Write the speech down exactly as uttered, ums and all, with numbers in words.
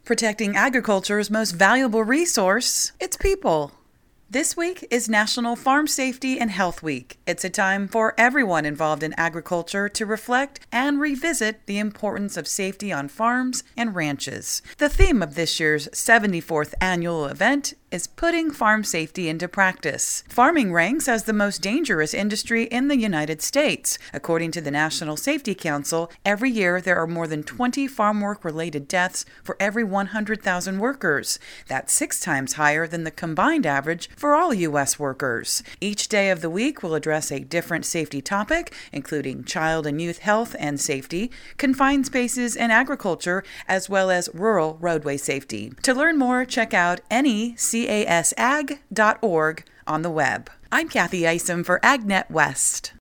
Protecting agriculture's most valuable resource, its people. This week is National Farm Safety and Health Week. It's a time for everyone involved in agriculture to reflect and revisit the importance of safety on farms and ranches. The theme of this year's seventy-fourth annual event is putting farm safety into practice. Farming ranks as the most dangerous industry in the United States. According to the National Safety Council, every year there are more than twenty farm work-related deaths for every one hundred thousand workers. That's six times higher than the combined average for all U S workers. Each day of the week will address a different safety topic, including child and youth health and safety, confined spaces and agriculture, as well as rural roadway safety. To learn more, check out any C A S ag dot org on the web. I'm Kathy Isom for AgNet West.